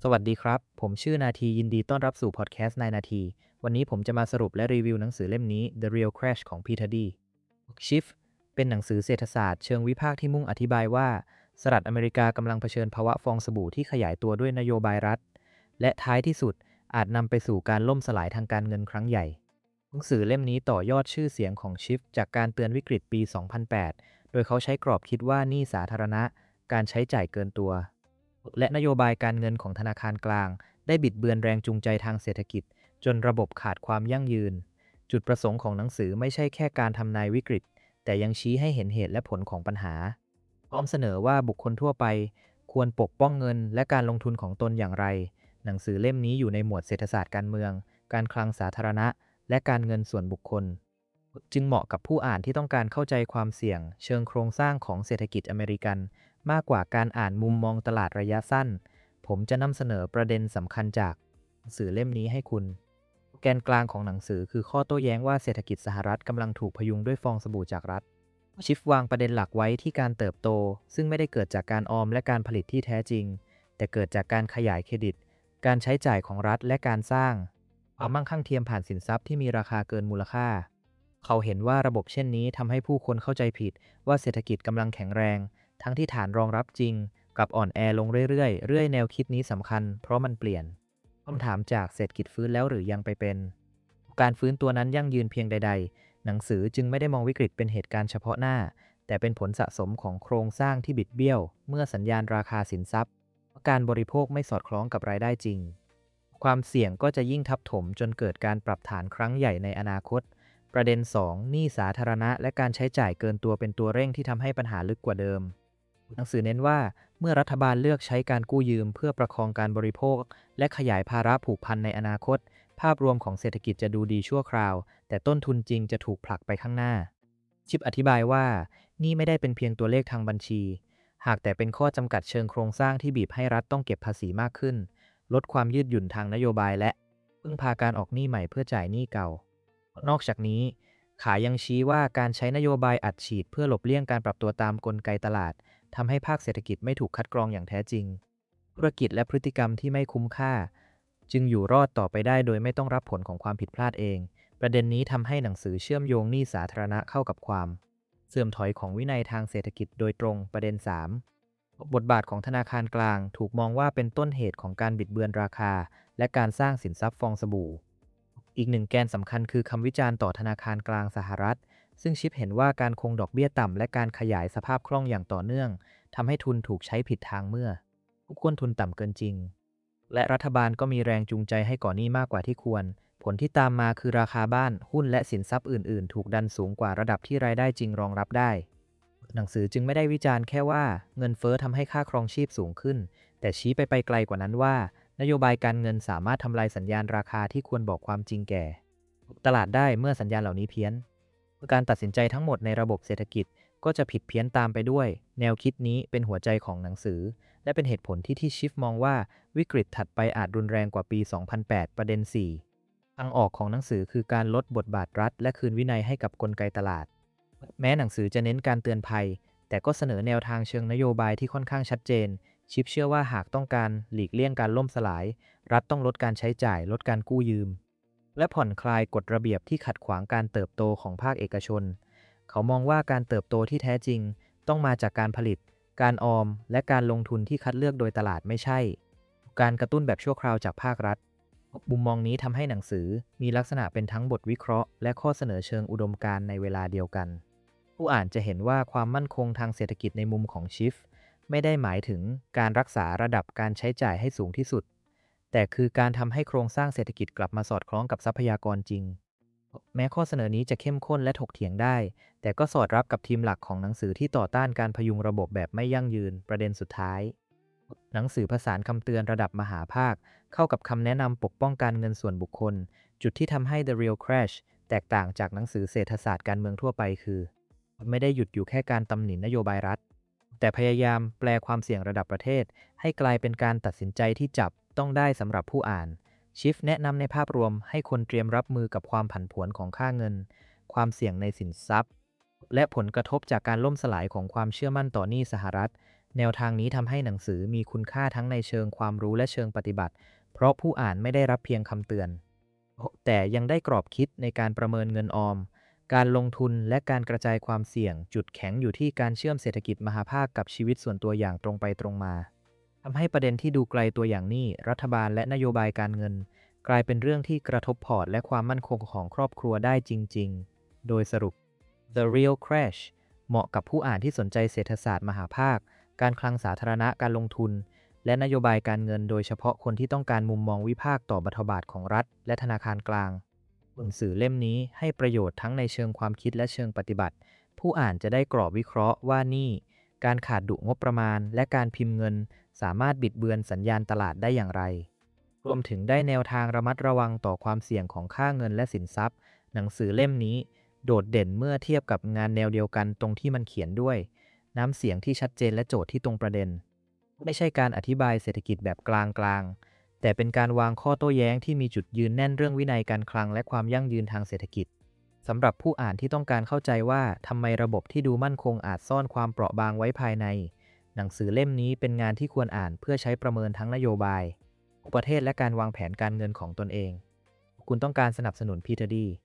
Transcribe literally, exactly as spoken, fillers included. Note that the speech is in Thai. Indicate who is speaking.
Speaker 1: สวัสดีครับ ผมชื่อนาทียินดีต้อนรับสู่พอดแคสต์นายนาที วันนี้ผมจะมาสรุปและรีวิวหนังสือเล่มนี้ The Real Crash ของ Peter D. Schiff เป็นหนังสือเศรษฐศาสตร์เชิงวิพากษ์ที่มุ่งอธิบายว่าสหรัฐอเมริกากำลังเผชิญภาวะฟองสบู่ที่ขยายตัวด้วยนโยบายรัฐ และท้ายที่สุดอาจนำไปสู่การล่มสลายทางการเงินครั้งใหญ่ หนังสือเล่มนี้ต่อยอดชื่อเสียงของชิฟจากการเตือนวิกฤตปี สองพันแปด โดยเขาใช้กรอบคิดว่าหนี้สาธารณะ การใช้จ่ายเกินตัว และนโยบายการเงินของธนาคารกลางได้บิดเบือนแรงจูงใจทางเศรษฐกิจจนระบบขาดความยั่งยืน จุดประสงค์ของหนังสือไม่ใช่แค่การทำนายวิกฤต แต่ยังชี้ให้เห็นเหตุและผลของปัญหา พร้อมเสนอว่าบุคคลทั่วไปควรปกป้องเงินและการลงทุนของตนอย่างไร หนังสือเล่มนี้อยู่ในหมวดเศรษฐศาสตร์การเมือง การคลังสาธารณะ และการเงินส่วนบุคคล จึงเหมาะกับผู้อ่านที่ต้องการเข้าใจความเสี่ยงเชิงโครงสร้างของเศรษฐกิจอเมริกันมากกว่าการอ่านมุมมองตลาดระยะสั้น ผมจะนำเสนอประเด็นสำคัญจากหนังสือเล่มนี้ให้คุณ แกนกลางของหนังสือคือข้อโต้แย้งว่าเศรษฐกิจสหรัฐกำลังถูกพยุงด้วยฟองสบู่จากรัฐ ชิฟวางประเด็นหลักไว้ที่การเติบโตซึ่งไม่ได้เกิดจากการออมและการผลิตที่แท้จริงแต่เกิดจากการขยายเครดิตการใช้จ่ายของรัฐและการสร้างความมั่งคั่งเทียมผ่านสินทรัพย์ที่มีราคาเกินมูลค่าเขาเห็นว่าระบบเช่นนี้ทำให้ผู้คนเข้าใจผิดว่าเศรษฐกิจกำลังแข็งแรงทั้งที่ฐานรองรับจริงกับอ่อนแอลงเรื่อยๆเรื่อยแนวคิดนี้สำคัญเพราะมันเปลี่ยนคำถามจากเศรษฐกิจฟื้นแล้วหรือยังไปเป็นการฟื้นตัวนั้นยั่งยืนเพียงใดๆหนังสือจึงไม่ได้มองวิกฤตเป็นเหตุการณ์เฉพาะหน้าแต่เป็นผลสะสมของโครงสร้างที่บิดเบี้ยวเมื่อสัญญาณราคาสินทรัพย์การบริโภคไม่สอดคล้องกับรายได้จริงความเสี่ยงก็จะยิ่งทับถมจนเกิดการปรับฐานครั้งใหญ่ในอนาคตประเด็น สอง หนี้สาธารณะและการใช้จ่ายเกินตัวเป็นตัวเร่งที่ทำให้ปัญหาลึกกว่าเดิมหนังสือเน้นว่าเมื่อรัฐบาลเลือกใช้การกู้ยืมเพื่อประคองการบริโภคและขยายภาระผูกพันในอนาคตภาพรวมของเศรษฐกิจจะดูดีชั่วคราวแต่ต้นทุนจริงจะถูกผลักไปข้างหน้าชิปอธิบายว่านี่ไม่ได้เป็นเพียงตัวเลขทางบัญชีหากแต่เป็นข้อจำกัดเชิงโครงสร้างที่บีบให้รัฐต้องเก็บภาษีมากขึ้นลดความยืดหยุ่นทางนโยบายและพึ่งพาการออกหนี้ใหม่เพื่อจ่ายหนี้เก่านอกจากนี้ขายังชี้ว่าการใช้นโยบายอัดฉีดเพื่อหลบเลี่ยงการปรับตัวตามกลไกตลาดทำให้ภาคเศรษฐกิจไม่ถูกคัดกรองอย่างแท้จริงธุรกิจและพฤติกรรมที่ไม่คุ้มค่าจึงอยู่รอดต่อไปได้โดยไม่ต้องรับผลของความผิดพลาดเองประเด็นนี้ทำให้หนังสือเชื่อมโยงหนี้สาธารณะเข้ากับความเสื่อมถอยของวินัยทางเศรษฐกิจโดยตรงประเด็น สาม บทบาทของธนาคารกลางถูกมองว่าเป็นต้นเหตุของการบิดเบือนราคาและการสร้างสินทรัพย์ฟองสบู่อีกหนึ่งแกนสำคัญคือคำวิจารณ์ต่อธนาคารกลางสหรัฐซึ่งชิปเห็นว่าการคงดอกเบี้ยต่ำและการขยายสภาพคล่องอย่างต่อเนื่องทำให้ทุนถูกใช้ผิดทางเมื่อผู้ควรทุนต่ำเกินจริงและรัฐบาลก็มีแรงจูงใจให้ก่อหนี้มากกว่าที่ควรผลที่ตามมาคือราคาบ้านหุ้นและสินทรัพย์อื่นๆถูกดันสูงกว่าระดับที่รายได้จริงรองรับได้หนังสือจึงไม่ได้วิจารณ์แค่ว่าเงินเฟ้อทำให้ค่าครองชีพสูงขึ้นแต่ชี้ไปไปไกลกว่านั้นว่านโยบายการเงินสามารถทำลายสัญญาณราคาที่ควรบอกความจริงแก่ตลาดได้เมื่อสัญญาณเหล่านี้เพี้ยนการตัดสินใจทั้งหมดในระบบเศรษฐกิจก็จะผิดเพี้ยนตามไปด้วยแนวคิดนี้เป็นหัวใจของหนังสือและเป็นเหตุผลที่ที่ชิฟมองว่าวิกฤตถัดไปอาจรุนแรงกว่าปี สองพันแปด ประเด็น สี่ ทางออกของหนังสือคือการลดบทบาทรัฐและคืนวินัยให้กับกลไกตลาดแม้หนังสือจะเน้นการเตือนภัยแต่ก็เสนอแนวทางเชิงนโยบายที่ค่อนข้างชัดเจนชิปเชื่อว่าหากต้องการหลีกเลี่ยงการล่มสลายรัฐต้องลดการใช้จ่ายลดการกู้ยืมและผ่อนคลายกฎระเบียบที่ขัดขวางการเติบโตของภาคเอกชนเขามองว่าการเติบโตที่แท้จริงต้องมาจากการผลิตการออมและการลงทุนที่คัดเลือกโดยตลาดไม่ใช่การกระตุ้นแบบชั่วคราวจากภาครัฐมุมมองนี้ทำให้หนังสือมีลักษณะเป็นทั้งบทวิเคราะห์และข้อเสนอเชิงอุดมการณ์ในเวลาเดียวกันผู้อ่านจะเห็นว่าความมั่นคงทางเศรษฐกิจในมุมของชิฟไม่ได้หมายถึงการรักษาระดับการใช้จ่ายให้สูงที่สุดแต่คือการทำให้โครงสร้างเศรษฐกิจกลับมาสอดคล้องกับทรัพยากรจริงแม้ข้อเสนอนี้จะเข้มข้นและถกเถียงได้แต่ก็สอดรับกับทีมหลักของหนังสือที่ต่อต้านการพยุงระบบแบบไม่ยั่งยืนประเด็นสุดท้ายหนังสือผสานคำเตือนระดับมหาภาคเข้ากับคำแนะนำปกป้องการเงินส่วนบุคคลจุดที่ทำให้ The Real Crash แตกต่างจากหนังสือเศรษฐศาสตร์การเมืองทั่วไปคือไม่ได้หยุดอยู่แค่การตำหนินโยบายรัฐแต่พยายามแปลความเสี่ยงระดับประเทศให้กลายเป็นการตัดสินใจที่จับต้องได้สำหรับผู้อ่านชิฟแนะนำในภาพรวมให้คนเตรียมรับมือกับความผันผวนของค่าเงินความเสี่ยงในสินทรัพย์และผลกระทบจากการล่มสลายของความเชื่อมั่นต่อหนี้สหรัฐแนวทางนี้ทำให้หนังสือมีคุณค่าทั้งในเชิงความรู้และเชิงปฏิบัติเพราะผู้อ่านไม่ได้รับเพียงคำเตือนแต่ยังได้กรอบคิดในการประเมินเงินออมการลงทุนและการกระจายความเสี่ยงจุดแข็งอยู่ที่การเชื่อมเศรษฐกิจมหาภาคกับชีวิตส่วนตัวอย่างตรงไปตรงมาทำให้ประเด็นที่ดูไกลตัวอย่างหนี้รัฐบาลและนโยบายการเงินกลายเป็นเรื่องที่กระทบพอร์ตและความมั่นคงของครอบครัวได้จริงๆโดยสรุป The Real Crash เหมาะกับผู้อ่านที่สนใจเศรษฐศาสตร์มหาภาคการคลังสาธารณะการลงทุนและนโยบายการเงินโดยเฉพาะคนที่ต้องการมุมมองวิพากษ์ต่อรัฐบาลของรัฐและธนาคารกลางหนังสือเล่มนี้ให้ประโยชน์ทั้งในเชิงความคิดและเชิงปฏิบัติผู้อ่านจะได้กรอบวิเคราะห์ว่านี่การขาดดุงบประมาณและการพิมพ์เงินสามารถบิดเบือนสัญญาณตลาดได้อย่างไรรวมถึงได้แนวทางระมัดระวังต่อความเสี่ยงของค่าเงินและสินทรัพย์หนังสือเล่มนี้โดดเด่นเมื่อเทียบกับงานแนวเดียวกันตรงที่มันเขียนด้วยน้ำเสียงที่ชัดเจนและโจทย์ที่ตรงประเด็นไม่ใช่การอธิบายเศรษฐกิจแบบกลางๆแต่เป็นการวางข้อโต้แย้งที่มีจุดยืนแน่นเรื่องวินัยการคลังและความยั่งยืนทางเศรษฐกิจสำหรับผู้อ่านที่ต้องการเข้าใจว่าทำไมระบบที่ดูมั่นคงอาจซ่อนความเปราะบางไว้ภายในหนังสือเล่มนี้เป็นงานที่ควรอ่านเพื่อใช้ประเมินทั้งนโยบายประเทศและการวางแผนการเงินของตนเองคุณต้องการสนับสนุนพีทดี